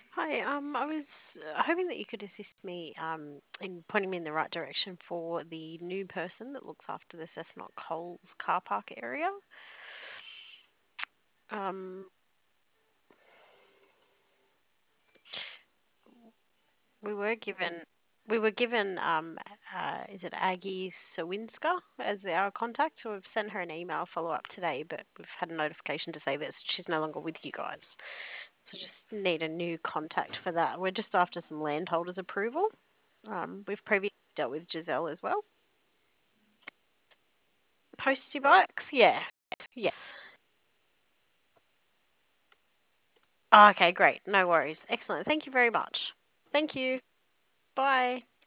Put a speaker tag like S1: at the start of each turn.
S1: Hi, I was hoping that you could assist me in pointing me in the right direction for the new person that looks after the Cessnock Coles car park area. Um, we were given is it Aggie Sawinska as our contact? So we've sent her an email follow up today, but we've had a notification to say that she's no longer with you guys. So just need a new contact for that. We're just after some landholders approval. We've previously dealt with Giselle as well. Postie bikes? Yeah. Yes. Oh, okay, great. No worries. Excellent. Thank you very much. Thank you. Bye.